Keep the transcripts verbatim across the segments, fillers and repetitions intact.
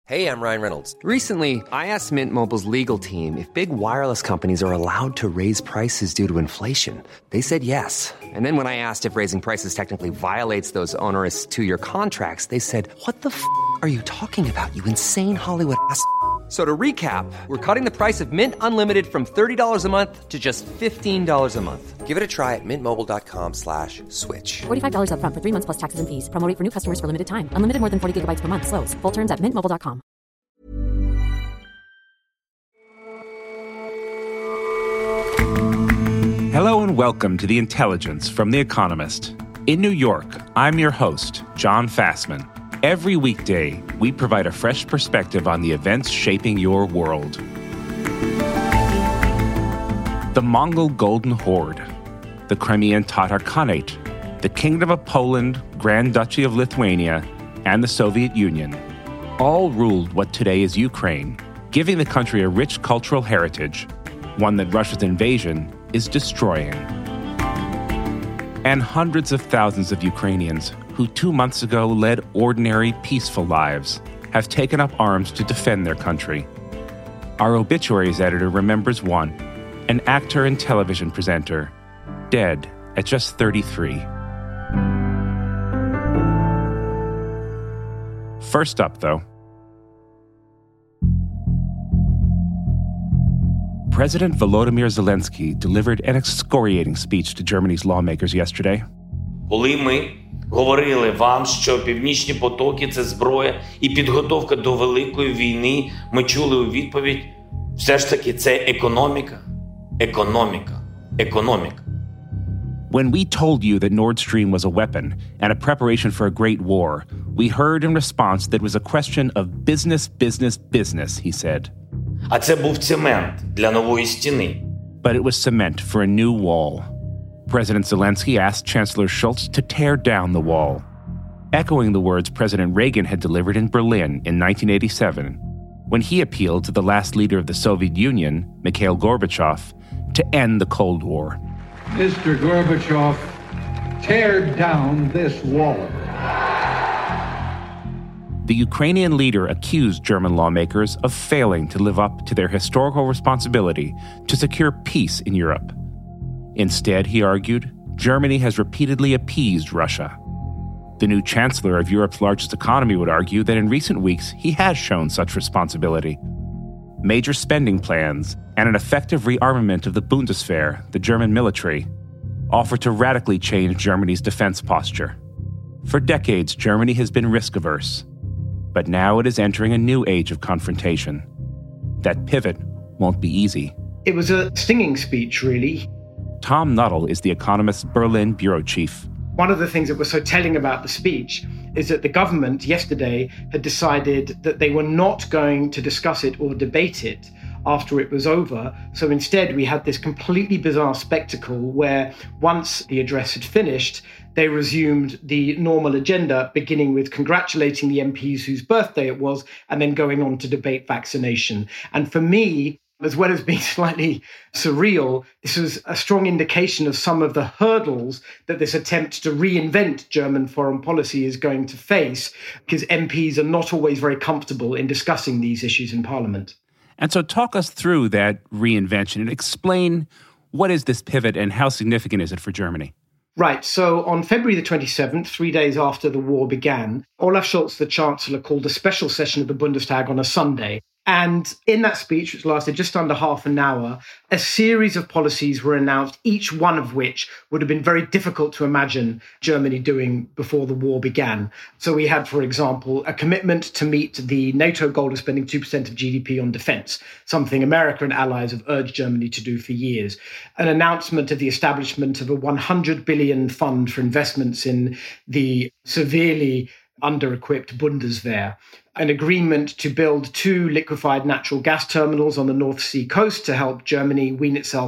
Hey, I'm Ryan Reynolds. Recently, I asked Mint Mobile's legal team if big wireless companies are allowed to raise prices due to inflation. They said yes. And then when I asked if raising prices technically violates those onerous two-year contracts, they said, what the f*** are you talking about, you insane Hollywood ass f- So to recap, we're cutting the price of Mint Unlimited from thirty dollars a month to just fifteen dollars a month. Give it a try at mintmobile.com slash switch. forty-five dollars up front for three months plus taxes and fees. Promo rate for new customers for limited time. Unlimited more than forty gigabytes per month. Slows full terms at mint mobile dot com. Hello and welcome to The Intelligence from The Economist. In New York, I'm your host, John Fassman. Every weekday, we provide a fresh perspective on the events shaping your world. The Mongol Golden Horde, the Crimean Tatar Khanate, the Kingdom of Poland, Grand Duchy of Lithuania, and the Soviet Union all ruled what today is Ukraine, giving the country a rich cultural heritage, one that Russia's invasion is destroying. And hundreds of thousands of Ukrainians who two months ago led ordinary, peaceful lives have taken up arms to defend their country. Our obituaries editor remembers one, an actor and television presenter, dead at just thirty-three. First up, though, President Volodymyr Zelensky delivered an excoriating speech to Germany's lawmakers yesterday. Коли ми говорили вам, що північні потоки – це зброя і підготовка до великої війни, ми чули у відповідь, все ж таки це економіка, економіка, економіка. When we told you that Nord Stream was a weapon and a preparation for a great war, we heard in response that it was a question of business, business, business, he said. А це був цемент для нової стіни. But it was cement for a new wall. President Zelensky asked Chancellor Scholz to tear down the wall, echoing the words President Reagan had delivered in Berlin in nineteen eighty-seven, when he appealed to the last leader of the Soviet Union, Mikhail Gorbachev, to end the Cold War. Mister Gorbachev, tear down this wall. The Ukrainian leader accused German lawmakers of failing to live up to their historical responsibility to secure peace in Europe. Instead, he argued, Germany has repeatedly appeased Russia. The new chancellor of Europe's largest economy would argue that in recent weeks he has shown such responsibility. Major spending plans and an effective rearmament of the Bundeswehr, the German military, offer to radically change Germany's defense posture. For decades, Germany has been risk-averse, but now it is entering a new age of confrontation. That pivot won't be easy. It was a stinging speech, really. Tom Nuttall is The Economist's Berlin bureau chief. One of the things that was so telling about the speech is that the government yesterday had decided that they were not going to discuss it or debate it after it was over. So instead, we had this completely bizarre spectacle where once the address had finished, they resumed the normal agenda, beginning with congratulating the M Ps whose birthday it was, and then going on to debate vaccination. And for me, as well as being slightly surreal, this was a strong indication of some of the hurdles that this attempt to reinvent German foreign policy is going to face, because M Ps are not always very comfortable in discussing these issues in Parliament. And so talk us through that reinvention and explain what is this pivot and how significant is it for Germany? Right. So on February the twenty-seventh, three days after the war began, Olaf Scholz, the Chancellor, called a special session of the Bundestag on a Sunday. And in that speech, which lasted just under half an hour, a series of policies were announced, each one of which would have been very difficult to imagine Germany doing before the war began. So we had, for example, a commitment to meet the NATO goal of spending two percent of G D P on defense, something America and allies have urged Germany to do for years. An announcement of the establishment of a one hundred billion fund for investments in the severely under-equipped Bundeswehr. An agreement to build two liquefied natural gas terminals on the North Sea coast to help Germany wean itself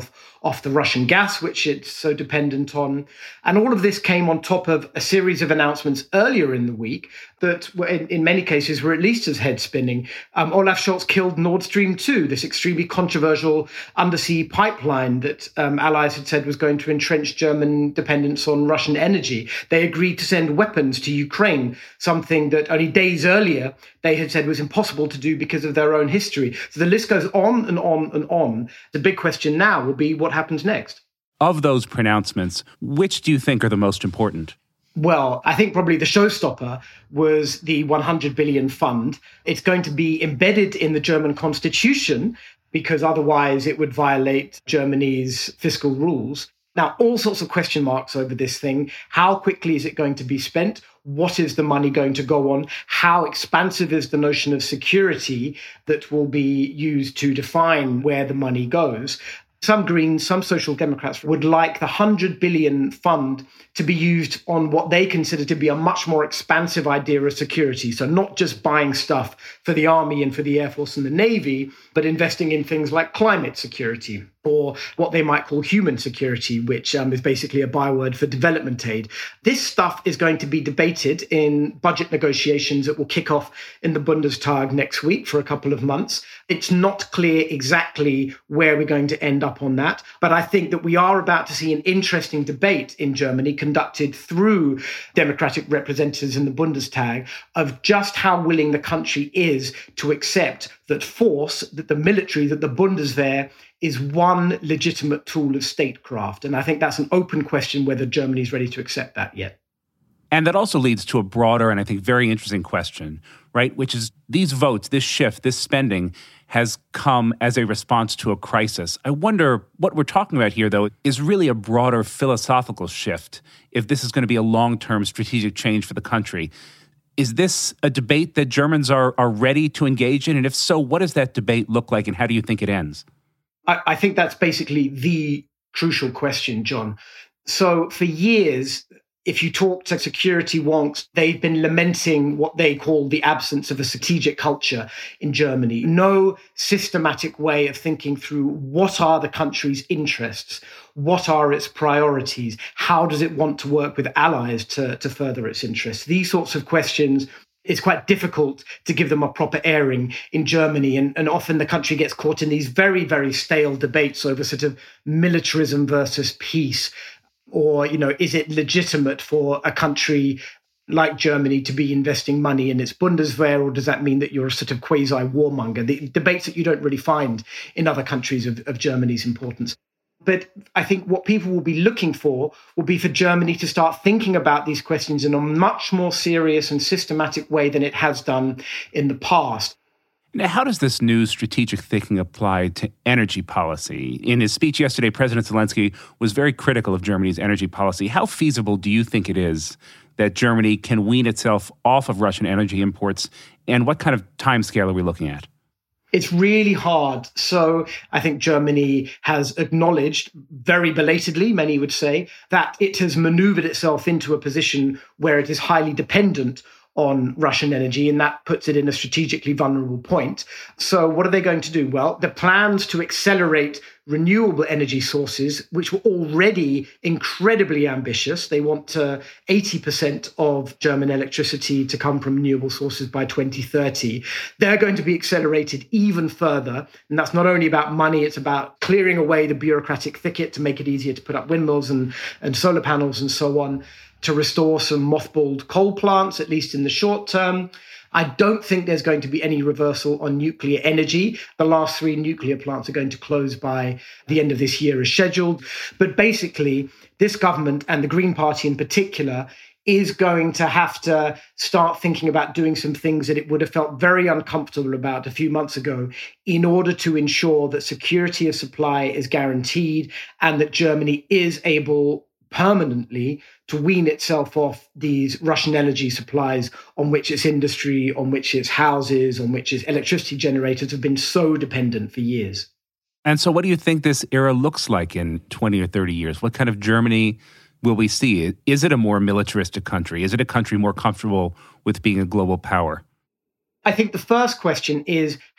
off the Russian gas, which it's so dependent on. And all of this came on top of a series of announcements earlier in the week that were, in, in many cases, were at least as head-spinning. Um, Olaf Scholz killed Nord Stream two, this extremely controversial undersea pipeline that um, allies had said was going to entrench German dependence on Russian energy. They agreed to send weapons to Ukraine, something that only days earlier they had said was impossible to do because of their own history. So the list goes on and on and on. The big question now will be what happens next. Of those pronouncements, which do you think are the most important? Well, I think probably the showstopper was the one hundred billion fund. It's going to be embedded in the German constitution because otherwise it would violate Germany's fiscal rules. Now, all sorts of question marks over this thing. How quickly is it going to be spent? What is the money going to go on? How expansive is the notion of security that will be used to define where the money goes? Some Greens, some Social Democrats would like the one hundred billion fund to be used on what they consider to be a much more expansive idea of security. So not just buying stuff for the army and for the Air Force and the Navy, but investing in things like climate security or what they might call human security, which um, is basically a byword for development aid. This stuff is going to be debated in budget negotiations that will kick off in the Bundestag next week for a couple of months. It's not clear exactly where we're going to end up on that, but I think that we are about to see an interesting debate in Germany conducted through democratic representatives in the Bundestag of just how willing the country is to accept that force, that the military, that the Bundeswehr is one legitimate tool of statecraft. And I think that's an open question whether Germany is ready to accept that yet. And that also leads to a broader and I think very interesting question, right? Which is these votes, this shift, this spending has come as a response to a crisis. I wonder what we're talking about here, though, is really a broader philosophical shift if this is going to be a long-term strategic change for the country. Is this a debate that Germans are, are ready to engage in? And if so, what does that debate look like and how do you think it ends? I, I think that's basically the crucial question, John. So for years, if you talk to security wonks, they've been lamenting what they call the absence of a strategic culture in Germany. No systematic way of thinking through what are the country's interests, what are its priorities, how does it want to work with allies to, to further its interests. These sorts of questions, it's quite difficult to give them a proper airing in Germany. And, and often the country gets caught in these very, very stale debates over sort of militarism versus peace. Or, you know, is it legitimate for a country like Germany to be investing money in its Bundeswehr, or does that mean that you're a sort of quasi-warmonger? The debates that you don't really find in other countries of, of Germany's importance. But I think what people will be looking for will be for Germany to start thinking about these questions in a much more serious and systematic way than it has done in the past. Now, how does this new strategic thinking apply to energy policy? In his speech yesterday, President Zelensky was very critical of Germany's energy policy. How feasible do you think it is that Germany can wean itself off of Russian energy imports? And what kind of timescale are we looking at? It's really hard. So I think Germany has acknowledged, very belatedly, many would say, that it has maneuvered itself into a position where it is highly dependent on Russian energy, and that puts it in a strategically vulnerable point. So what are they going to do? Well, the plans to accelerate renewable energy sources, which were already incredibly ambitious. They want uh, eighty percent of German electricity to come from renewable sources by twenty thirty. They're going to be accelerated even further. And that's not only about money, it's about clearing away the bureaucratic thicket to make it easier to put up windmills and, and solar panels and so on, to restore some mothballed coal plants, at least in the short term. I don't think there's going to be any reversal on nuclear energy. The last three nuclear plants are going to close by the end of this year as scheduled. But basically, this government, and the Green Party in particular, is going to have to start thinking about doing some things that it would have felt very uncomfortable about a few months ago in order to ensure that security of supply is guaranteed and that Germany is able permanently to wean itself off these Russian energy supplies on which its industry, on which its houses, on which its electricity generators have been so dependent for years. And so what do you think this era looks like in twenty or thirty years? What kind of Germany will we see? Is it a more militaristic country? Is it a country more comfortable with being a global power? I think the first question is,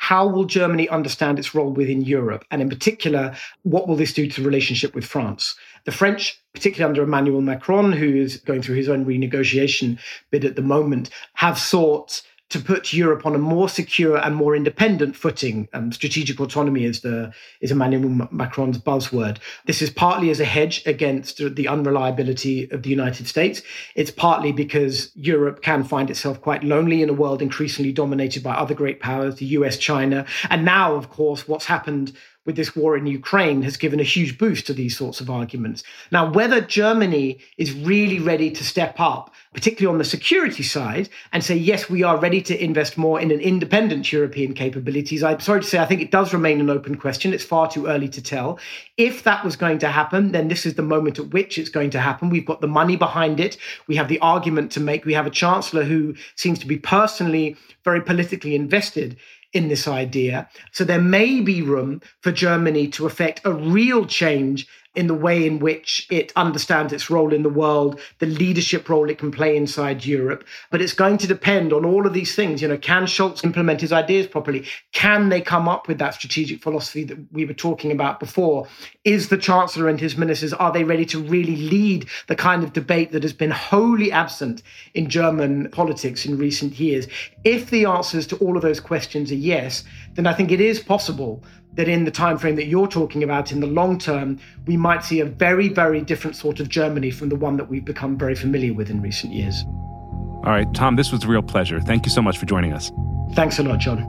how will Germany understand its role within Europe? And in particular, what will this do to the relationship with France? The French, particularly under Emmanuel Macron, who is going through his own renegotiation bid at the moment, have sought to put Europe on a more secure and more independent footing. Um, strategic autonomy is the is Emmanuel Macron's buzzword. This is partly as a hedge against the unreliability of the United States. It's partly because Europe can find itself quite lonely in a world increasingly dominated by other great powers, the U S, China. And now, of course, what's happened with this war in Ukraine has given a huge boost to these sorts of arguments. Now, whether Germany is really ready to step up, particularly on the security side, and say, yes, we are ready to invest more in an independent European capabilities, I'm sorry to say, I think it does remain an open question. It's far too early to tell. If that was going to happen, then this is the moment at which it's going to happen. We've got the money behind it. We have the argument to make. We have a chancellor who seems to be personally very politically invested in this idea. So there may be room for Germany to effect a real change in the way in which it understands its role in the world, the leadership role it can play inside Europe. But it's going to depend on all of these things. You know, can Scholz implement his ideas properly? Can they come up with that strategic philosophy that we were talking about before? Is the Chancellor and his ministers, are they ready to really lead the kind of debate that has been wholly absent in German politics in recent years? If the answers to all of those questions are yes, then I think it is possible that in the time frame that you're talking about, in the long term, we might see a very, very different sort of Germany from the one that we've become very familiar with in recent years. All right, Tom, this was a real pleasure. Thank you so much for joining us. Thanks a lot, John.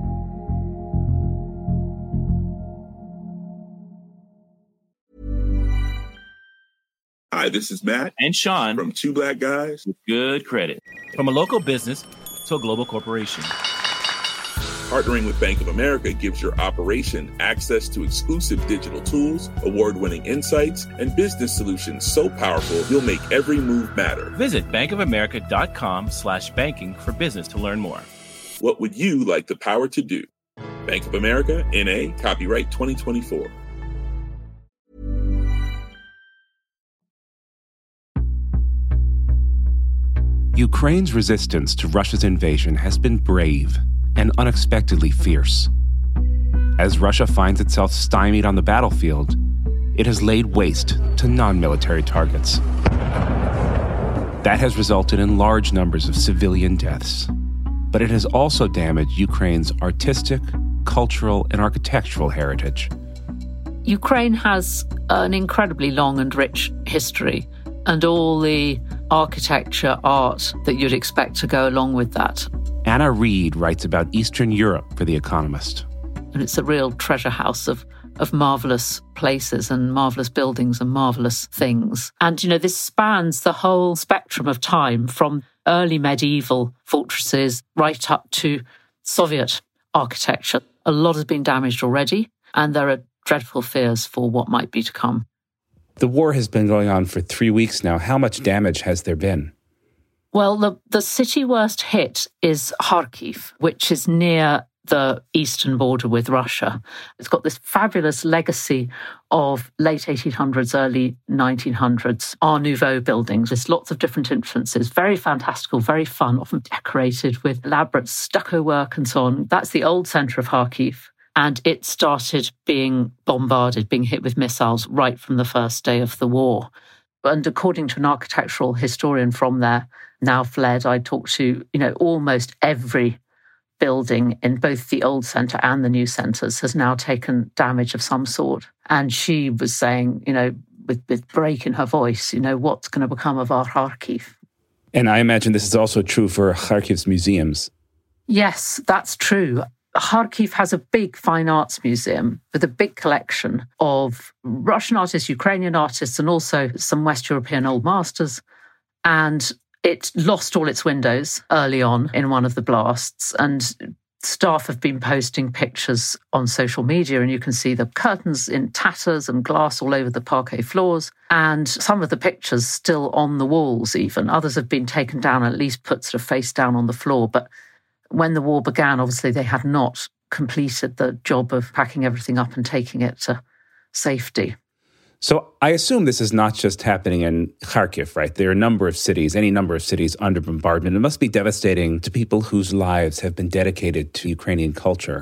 Hi, this is Matt and Sean from Two Black Guys with Good Credit. From a local business to a global corporation, partnering with Bank of America gives your operation access to exclusive digital tools, award-winning insights, and business solutions so powerful you'll make every move matter. Visit bankofamerica.com slash banking for business to learn more. What would you like the power to do? Bank of America, N A, copyright twenty twenty-four. Ukraine's resistance to Russia's invasion has been brave and unexpectedly fierce. As Russia finds itself stymied on the battlefield, it has laid waste to non-military targets. That has resulted in large numbers of civilian deaths, but it has also damaged Ukraine's artistic, cultural, and architectural heritage. Ukraine has an incredibly long and rich history, and all the architecture, art that you'd expect to go along with that. Anna Reid writes about Eastern Europe for The Economist. And it's a real treasure house of, of marvellous places and marvellous buildings and marvellous things. And, you know, this spans the whole spectrum of time, from early medieval fortresses right up to Soviet architecture. A lot has been damaged already, and there are dreadful fears for what might be to come. The war has been going on for three weeks now. How much damage has there been? Well, the, the city worst hit is Kharkiv, which is near the eastern border with Russia. It's got this fabulous legacy of late eighteen hundreds, early nineteen hundreds Art Nouveau buildings. There's lots of different influences, very fantastical, very fun, often decorated with elaborate stucco work and so on. That's the old centre of Kharkiv. And it started being bombarded, being hit with missiles right from the first day of the war. And according to an architectural historian from there, now fled, I talked to, you know, almost every building in both the old centre and the new centres has now taken damage of some sort. And she was saying, you know, with, with break in her voice, you know, what's going to become of our Kharkiv? And I imagine this is also true for Kharkiv's museums. Yes, that's true. Kharkiv has a big fine arts museum with a big collection of Russian artists, Ukrainian artists, and also some West European old masters. And it lost all its windows early on in one of the blasts. And staff have been posting pictures on social media, and you can see the curtains in tatters and glass all over the parquet floors. And some of the pictures still on the walls even. Others have been taken down, at least put sort of face down on the floor. But when the war began, obviously, they had not completed the job of packing everything up and taking it to safety. So I assume this is not just happening in Kharkiv, right? There are a number of cities, any number of cities under bombardment. It must be devastating to people whose lives have been dedicated to Ukrainian culture.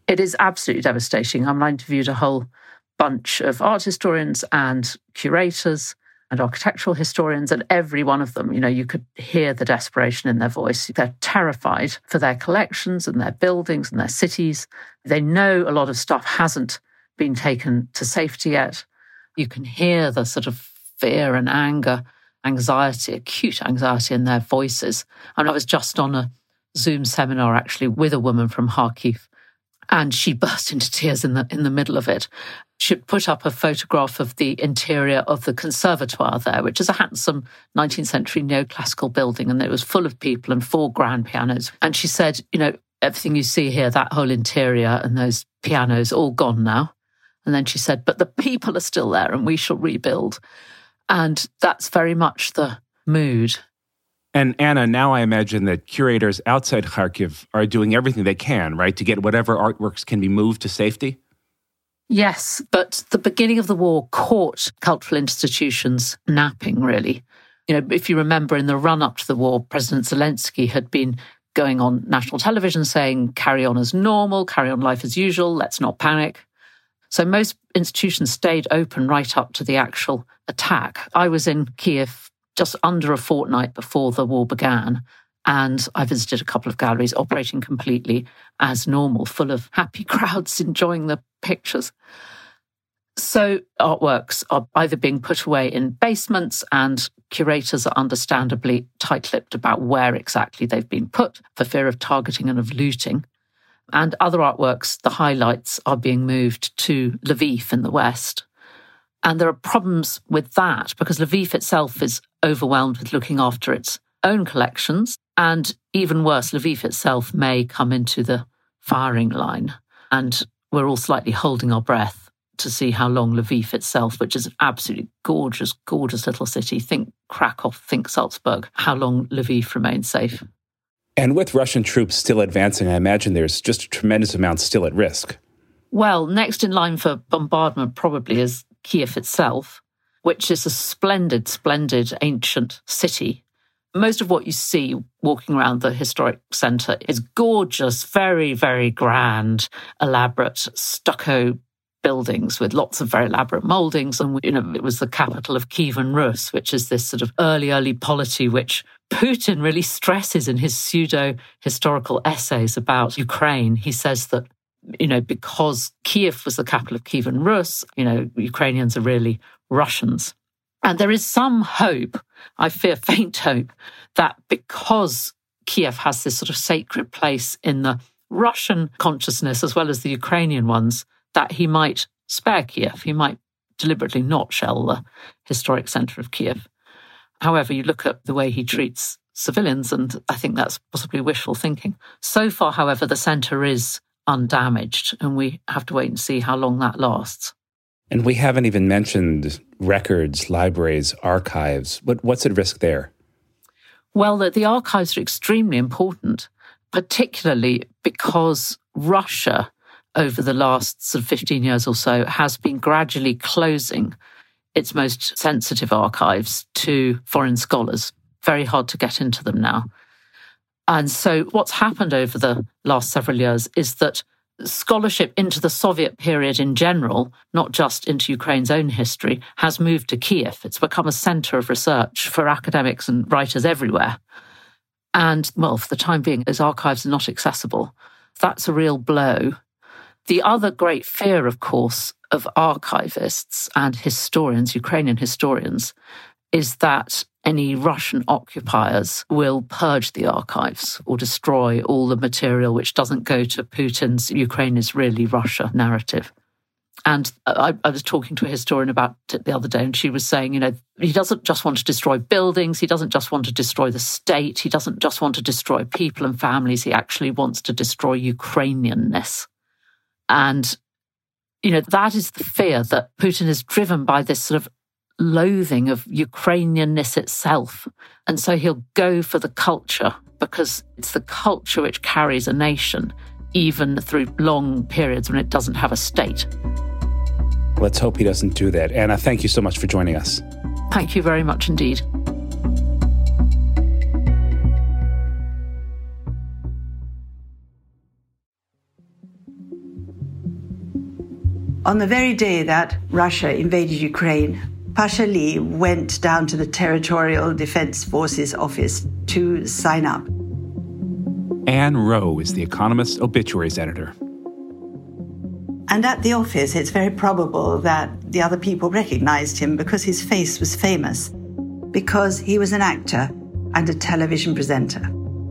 It is absolutely devastating. I mean, I interviewed a whole bunch of art historians and curators and architectural historians, and every one of them, you know, you could hear the desperation in their voice. They're terrified for their collections and their buildings and their cities. They know a lot of stuff hasn't been taken to safety yet. You can hear the sort of fear and anger, anxiety, acute anxiety in their voices. And I was just on a Zoom seminar actually with a woman from Kharkiv, and she burst into tears in the in the middle of it. She'd put up a photograph of the interior of the conservatoire there, which is a handsome nineteenth century neoclassical building, and it was full of people and four grand pianos. And she said, you know, everything you see here, that whole interior and those pianos, all gone now. And then she said, but the people are still there and we shall rebuild. And that's very much the mood. And Anna, now I imagine that curators outside Kharkiv are doing everything they can, right, to get whatever artworks can be moved to safety? Yes, but the beginning of the war caught cultural institutions napping, really. You know, if you remember, in the run-up to the war, President Zelensky had been going on national television saying, carry on as normal, carry on life as usual, let's not panic. So most institutions stayed open right up to the actual attack. I was in Kiev just under a fortnight before the war began, and I visited a couple of galleries operating completely as normal, full of happy crowds enjoying the pictures. So artworks are either being put away in basements, and curators are understandably tight-lipped about where exactly they've been put for fear of targeting and of looting. And other artworks, the highlights, are being moved to Lviv in the west. And there are problems with that because Lviv itself is overwhelmed with looking after its own collections. And even worse, Lviv itself may come into the firing line. And we're all slightly holding our breath to see how long Lviv itself, which is an absolutely gorgeous, gorgeous little city, think Krakow, think Salzburg, how long Lviv remains safe. And with Russian troops still advancing, I imagine there's just a tremendous amount still at risk. Well, next in line for bombardment probably is Kiev itself, which is a splendid, splendid ancient city. Most of what you see walking around the historic centre is gorgeous, very, very grand, elaborate stucco buildings with lots of very elaborate mouldings. And, you know, it was the capital of Kievan Rus, which is this sort of early, early polity which Putin really stresses in his pseudo-historical essays about Ukraine. He says that, you know, because Kiev was the capital of Kievan Rus, you know, Ukrainians are really Russians. And there is some hope, I fear faint hope, that because Kiev has this sort of sacred place in the Russian consciousness as well as the Ukrainian ones, that he might spare Kiev. He might deliberately not shell the historic centre of Kiev. However, you look at the way he treats civilians, and I think that's possibly wishful thinking. So far, however, the centre is undamaged, and we have to wait and see how long that lasts. And we haven't even mentioned records, libraries, archives. What, what's at risk there? Well, the, the archives are extremely important, particularly because Russia, over the last sort of fifteen years or so, has been gradually closing its most sensitive archives to foreign scholars. Very hard to get into them now. And so what's happened over the last several years is that scholarship into the Soviet period in general, not just into Ukraine's own history, has moved to Kiev. It's become a centre of research for academics and writers everywhere. And, well, for the time being, those archives are not accessible. That's a real blow. The other great fear, of course, of archivists and historians, Ukrainian historians, is that any Russian occupiers will purge the archives or destroy all the material which doesn't go to Putin's Ukraine is really Russia narrative. And I, I was talking to a historian about it the other day, and she was saying, you know, he doesn't just want to destroy buildings, he doesn't just want to destroy the state, he doesn't just want to destroy people and families, he actually wants to destroy Ukrainianness. And, you know, that is the fear, that Putin is driven by this sort of loathing of Ukrainianness itself. And so he'll go for the culture, because it's the culture which carries a nation, even through long periods when it doesn't have a state. Let's hope he doesn't do that. Anna, thank you so much for joining us. Thank you very much indeed. On the very day that Russia invaded Ukraine, Pasha Lee went down to the Territorial Defense Forces office to sign up. Anne Rowe is The Economist's obituaries editor. And at the office, it's very probable that the other people recognized him because his face was famous, because he was an actor and a television presenter.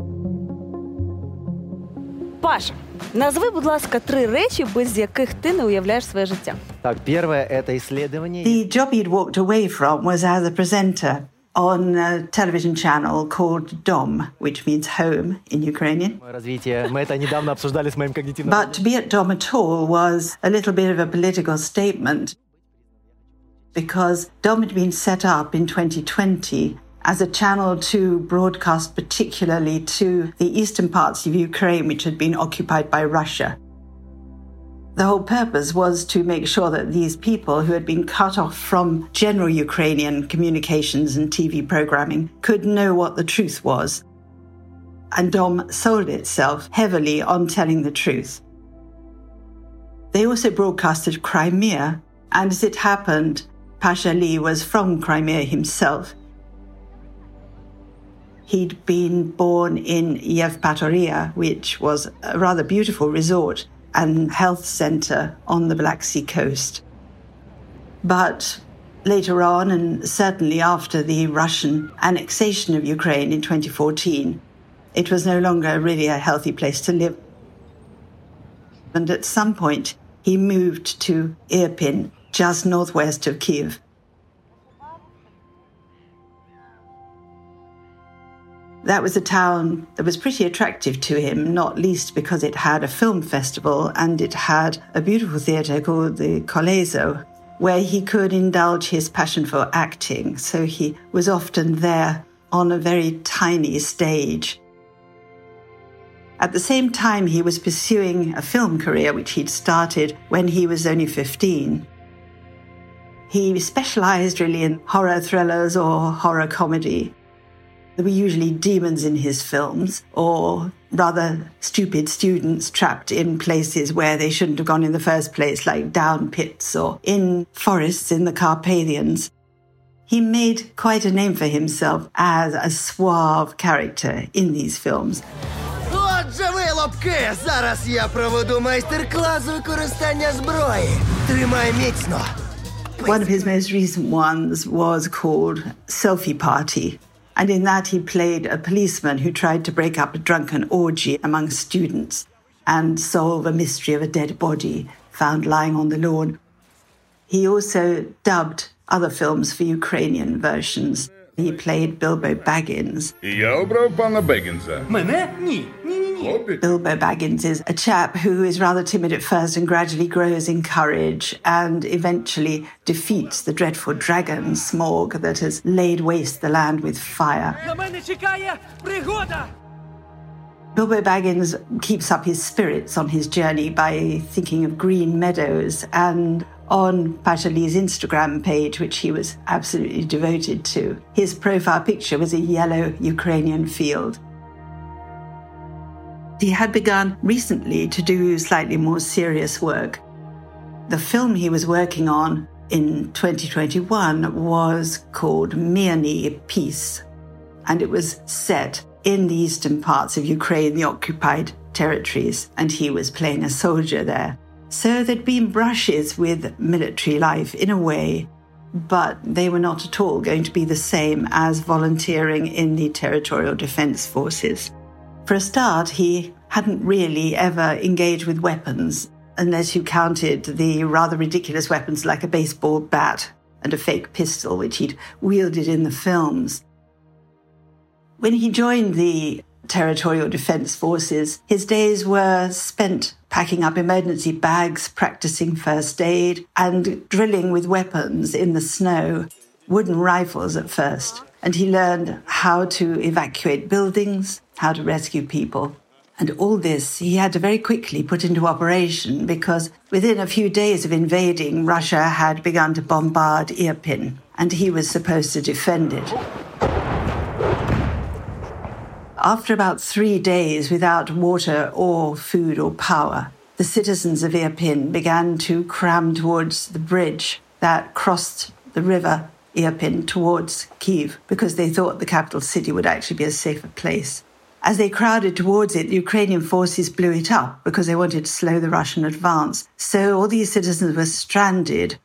Паша, назви, будь ласка, три речі, без яких ти не уявляєш своє життя. Так, первое – это исследование. The job he'd walked away from was as a presenter on a television channel called Dom, which means home in Ukrainian. Развитие. Мы это недавно обсуждали с моим когнитивным. But to be at Dom at all was a little bit of a political statement, because Dom had been set up in twenty twenty as a channel to broadcast particularly to the eastern parts of Ukraine, which had been occupied by Russia. The whole purpose was to make sure that these people who had been cut off from general Ukrainian communications and T V programming could know what the truth was. And Dom sold itself heavily on telling the truth. They also broadcasted Crimea, and as it happened, Pasha Lee was from Crimea himself. He'd been born in Yevpatoria, which was a rather beautiful resort and health center on the Black Sea coast. But later on, and certainly after the Russian annexation of Ukraine in twenty fourteen, it was no longer really a healthy place to live. And at some point, he moved to Irpin, just northwest of Kyiv. That was a town that was pretty attractive to him, not least because it had a film festival and it had a beautiful theatre called the Colezo, where he could indulge his passion for acting. So he was often there on a very tiny stage. At the same time, he was pursuing a film career, which he'd started when he was only fifteen. He specialized really in horror thrillers or horror comedy. There were usually demons in his films, or rather stupid students trapped in places where they shouldn't have gone in the first place, like down pits or in forests in the Carpathians. He made quite a name for himself as a suave character in these films. Отже ви, лобки! Зараз я проведу майстер-клас з використання зброї. Тримай міцно. One of his most recent ones was called Selfie Party. And in that, he played a policeman who tried to break up a drunken orgy among students and solve a mystery of a dead body found lying on the lawn. He also dubbed other films for Ukrainian versions. He played Bilbo Baggins. Я обрав пана Беггінса. Мене? Ні. Bilbo Baggins is a chap who is rather timid at first and gradually grows in courage and eventually defeats the dreadful dragon Smaug that has laid waste the land with fire. На мене чекає пригода! Bilbo Baggins keeps up his spirits on his journey by thinking of green meadows, and on Pasha Lee's Instagram page, which he was absolutely devoted to, his profile picture was a yellow Ukrainian field. He had begun recently to do slightly more serious work. The film he was working on in twenty twenty-one was called Mirny Peace, and it was set in the eastern parts of Ukraine, the occupied territories, and he was playing a soldier there. So there'd been brushes with military life in a way, but they were not at all going to be the same as volunteering in the Territorial Defense Forces. For a start, he hadn't really ever engaged with weapons, unless you counted the rather ridiculous weapons like a baseball bat and a fake pistol, which he'd wielded in the films. When he joined the Territorial Defense Forces, his days were spent packing up emergency bags, practicing first aid, and drilling with weapons in the snow, wooden rifles at first. And he learned how to evacuate buildings, how to rescue people. And all this he had to very quickly put into operation because within a few days of invading, Russia had begun to bombard Irpin, and he was supposed to defend it. After about three days without water or food or power, the citizens of Irpin began to cram towards the bridge that crossed the river Irpin towards Kyiv because they thought the capital city would actually be a safer place. As they crowded towards it, the Ukrainian forces blew it up because they wanted to slow the Russian advance. So all these citizens were stranded.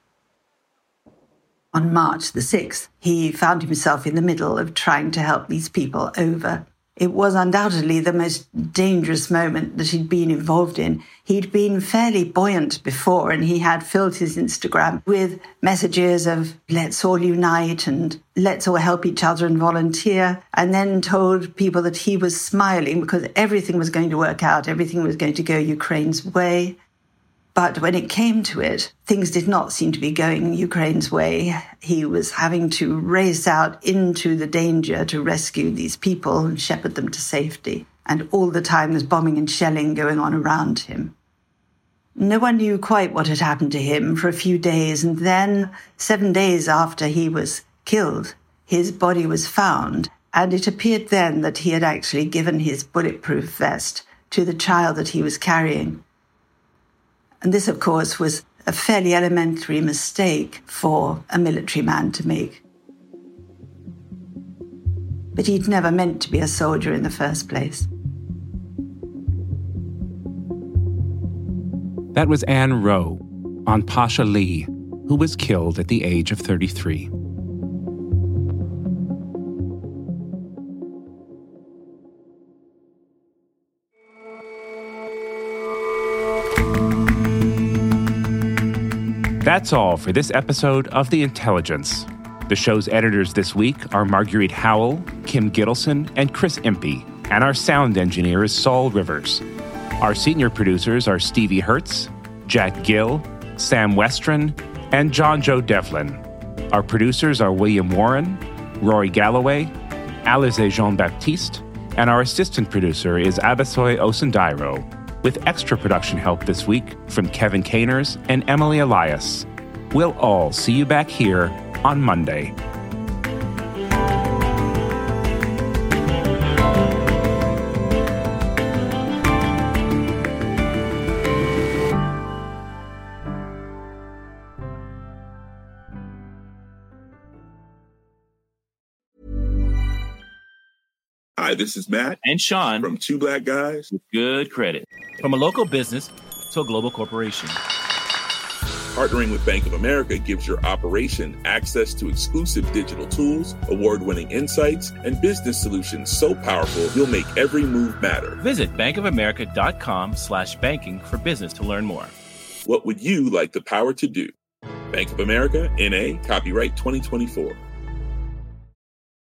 On March the sixth, he found himself in the middle of trying to help these people over. It was undoubtedly the most dangerous moment that he'd been involved in. He'd been fairly buoyant before, and he had filled his Instagram with messages of let's all unite and let's all help each other and volunteer, and then told people that he was smiling because everything was going to work out, everything was going to go Ukraine's way. But when it came to it, things did not seem to be going Ukraine's way. He was having to race out into the danger to rescue these people and shepherd them to safety. And all the time there's bombing and shelling going on around him. No one knew quite what had happened to him for a few days. And then, seven days after he was killed, his body was found. And it appeared then that he had actually given his bulletproof vest to the child that he was carrying. And this, of course, was a fairly elementary mistake for a military man to make. But he'd never meant to be a soldier in the first place. That was Anne Rowe on Pasha Lee, who was killed at the age of thirty-three. That's all for this episode of The Intelligence. The show's editors this week are Marguerite Howell, Kim Gittleson, and Chris Impey, and our sound engineer is Saul Rivers. Our senior producers are Stevie Hertz, Jack Gill, Sam Westron, and John Joe Devlin. Our producers are William Warren, Rory Galloway, Alize Jean-Baptiste, and our assistant producer is Abasoy Osundairo, with extra production help this week from Kevin Caners and Emily Elias. We'll all see you back here on Monday. Hi, this is Matt and Sean from Two Black Guys with Good Credit. From a local business to a global corporation, partnering with Bank of America gives your operation access to exclusive digital tools, award-winning insights, and business solutions so powerful you'll make every move matter. Visit bankofamerica.com slash banking for business to learn more. What would you like the power to do? Bank of America, N A, copyright twenty twenty-four.